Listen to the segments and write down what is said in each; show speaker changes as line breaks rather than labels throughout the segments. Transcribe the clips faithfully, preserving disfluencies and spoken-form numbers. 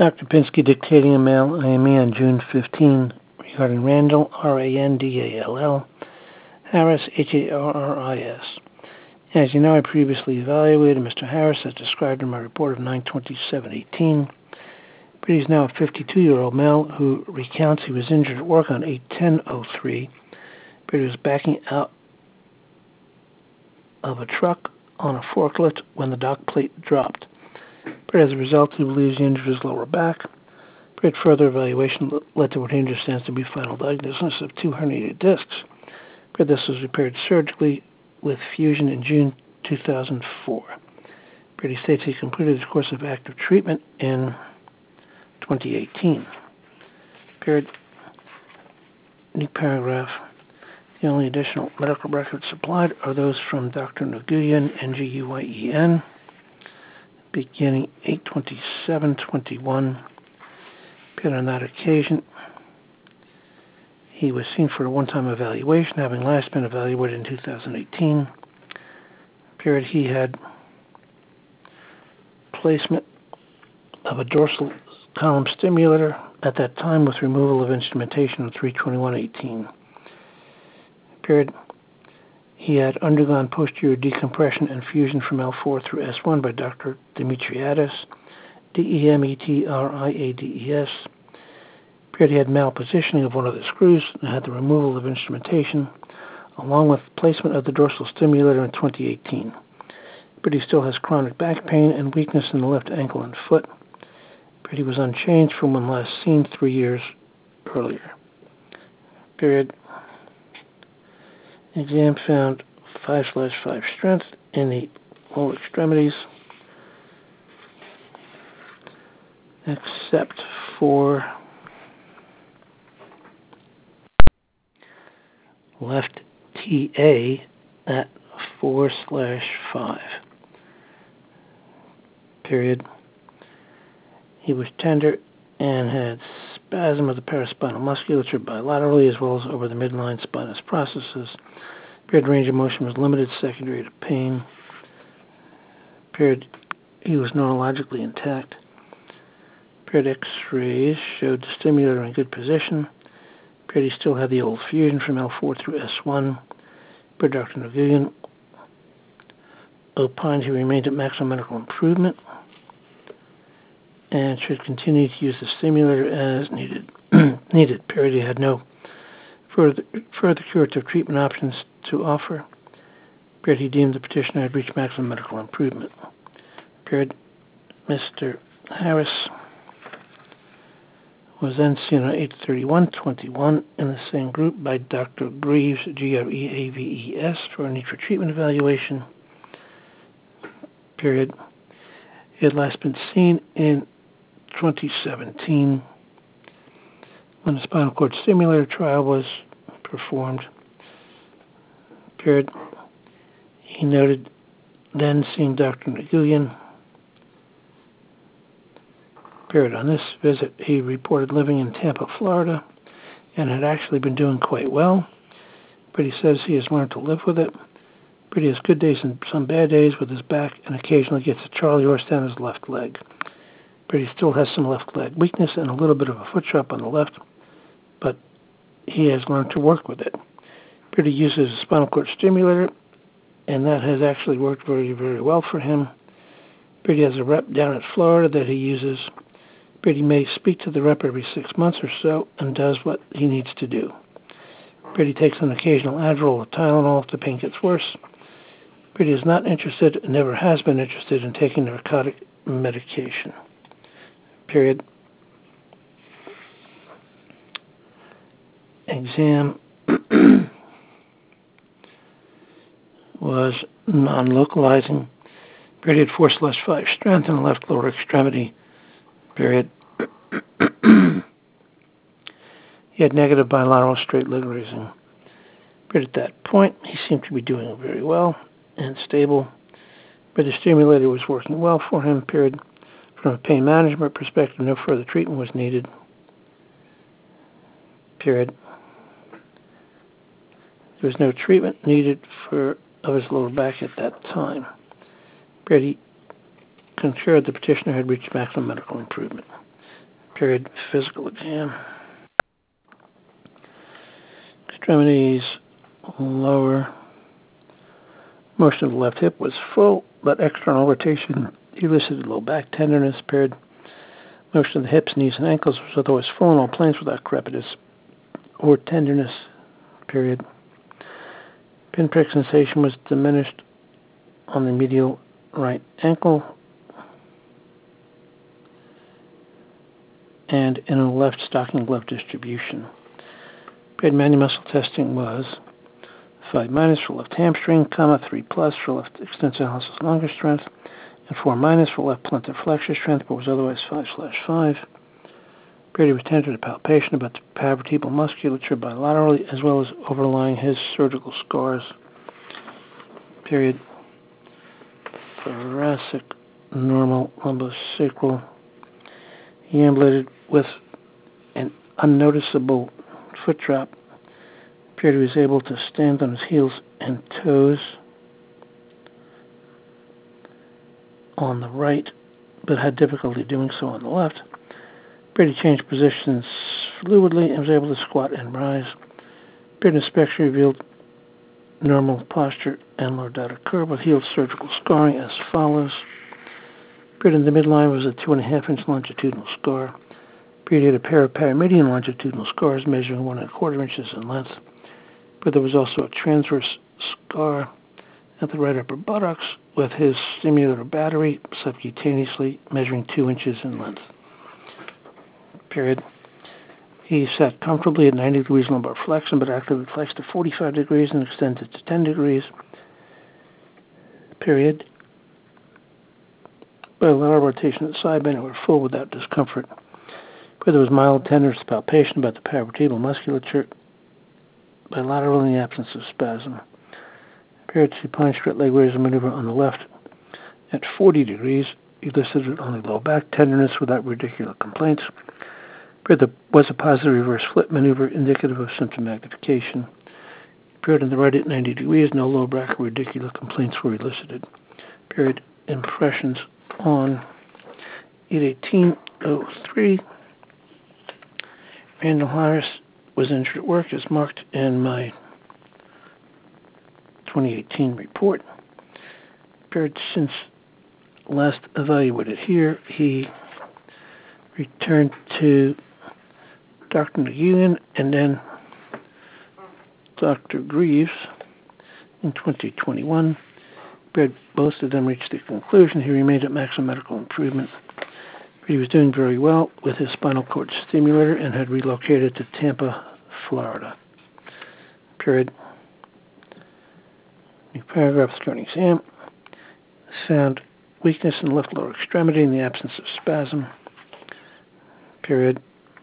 Doctor Pinsky dictating a mail I M E on June fifteenth regarding Randall, R A N D A L L, Harris, H A R R I S. As you know, I previously evaluated Mister Harris as described in my report of nine twenty-seven eighteen, but he's now a fifty-two-year-old male who recounts he was injured at work on eight ten oh three, but he was backing out of a truck on a forklift when the dock plate dropped. But as a result, he believes he injured his lower back. But further evaluation led to what he understands to be final diagnosis of two herniated discs. But this was repaired surgically with fusion in June two thousand four. But he states he completed his course of active treatment in twenty eighteen. Period. New paragraph. The only additional medical records supplied are those from Doctor Nguyen, N G U Y E N, beginning eight twenty-seven twenty-one. But on that occasion, he was seen for a one-time evaluation, having last been evaluated in two thousand eighteen. Period. He had placement of a dorsal column stimulator at that time with removal of instrumentation on three twenty-one eighteen. Period. He had undergone posterior decompression and fusion from L four through S one by Doctor Demetriadis, D E M E T R I A D E S. Period. He had malpositioning of one of the screws and had the removal of instrumentation, along with placement of the dorsal stimulator in twenty eighteen. But he still has chronic back pain and weakness in the left ankle and foot. But he was unchanged from when last seen three years earlier. Period. Exam found five slash five strength in the lower extremities, except for left T A at four slash five. Period. He was tender and had spasm of the paraspinal musculature bilaterally as well as over the midline spinous processes. Period. Range of motion was limited, secondary to pain. Period. He was neurologically intact. Period. X-rays showed the stimulator in good position. Period. He still had the old fusion from L four through S one. Period. Doctor Nguyen opined he remained at maximum medical improvement and should continue to use the stimulator as needed. needed. Period. He had no further, further curative treatment options to offer. Period. He deemed the petitioner had reached maximum medical improvement. Period. Mister Harris was then seen on eight thirty-one twenty-one in the same group by Doctor Greaves, G R E A V E S, for a need for treatment evaluation. Period. He had last been seen in twenty seventeen when the spinal cord stimulator trial was performed. Period. He noted then seeing Doctor Nguyen. Period. On this visit, he reported living in Tampa, Florida, and had actually been doing quite well. But he says he has learned to live with it. But he has good days and some bad days with his back, and occasionally gets a Charlie horse down his left leg. But he still has some left leg weakness and a little bit of a foot drop on the left, but he has learned to work with it. But he uses a spinal cord stimulator, and that has actually worked very, very well for him. But he has a rep down at Florida that he uses. But he may speak to the rep every six months or so and does what he needs to do. But he takes an occasional Adderall or Tylenol if the pain gets worse. But he is not interested and never has been interested in taking narcotic medication. Period. Exam was non-localizing. Period. Four slash five strength in the left lower extremity. Period. He had negative bilateral straight leg raising. But at that point, he seemed to be doing very well and stable. But the stimulator was working well for him. Period. From a pain management perspective, no further treatment was needed. Period. There was no treatment needed for of his lower back at that time. Period. He concurred the petitioner had reached maximum medical improvement. Period. Physical exam. Extremities lower. Motion of the left hip was full, but external rotation elicited low back tenderness. Period. Motion of the hips, knees, and ankles was otherwise full in all planes without crepitus or tenderness. Period. Pinprick sensation was diminished on the medial right ankle and in a left stocking glove distribution. Period. Manual muscle testing was five minus for left hamstring, comma three plus for left extensor hallucis longus strength, and four minus for left plantar flexor strength, but was otherwise five slash five. Period. Was tender to palpation about the paravertebral musculature bilaterally, as well as overlying his surgical scars. Period. Thoracic, normal, lumbosacral. He ambulated with an unnoticeable foot drop. Period. He was able to stand on his heels and toes on the right, but had difficulty doing so on the left. Period. He changed positions fluidly and was able to squat and rise. Period. Inspection revealed normal posture and lordotic curve with healed surgical scarring as follows. Period. In the midline was a two and a half inch longitudinal scar. Period. He had a pair of paramedian longitudinal scars measuring one and a quarter inches in length. But there was also a transverse scar at the right upper buttocks with his stimulator battery subcutaneously measuring two inches in length. Period. He sat comfortably at ninety degrees lumbar flexion, but actively flexed to forty-five degrees and extended to ten degrees. Period. Bilateral rotation of the side bend were full without discomfort. But there was mild tenderness to palpation about the paravertebral musculature bilateral in the absence of spasm. Period. Supine straight leg raiser maneuver on the left at forty degrees elicited only low back tenderness without radicular complaints. Period. There was a positive reverse flip maneuver indicative of symptom magnification. Period. On the right at ninety degrees, no low back or radicular complaints were elicited. Period. Impressions on eight eighteen oh three. Randall Harris was injured at work as marked in my twenty eighteen report. Period. Since last evaluated here, he returned to Doctor McGugan and then Doctor Greaves in twenty twenty-one. Period. Both of them reached the conclusion he remained at maximum medical improvement. He was doing very well with his spinal cord stimulator and had relocated to Tampa, Florida. Period. New paragraph, through an exam. Found weakness in the left lower extremity in the absence of spasm. Period.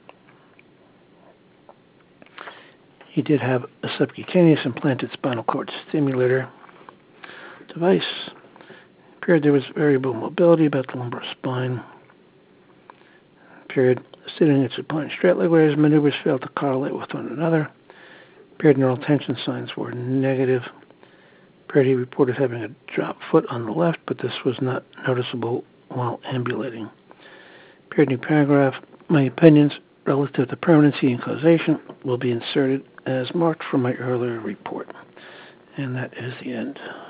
He did have a subcutaneous implanted spinal cord stimulator device. Period. There was variable mobility about the lumbar spine. Period. Sitting at supine straight leg raise maneuvers failed to correlate with one another. Period. Neural tension signs were negative. Period. He reported having a drop foot on the left, but this was not noticeable while ambulating. Period. New paragraph. My opinions relative to permanency and causation will be inserted as marked from my earlier report. And that is the end.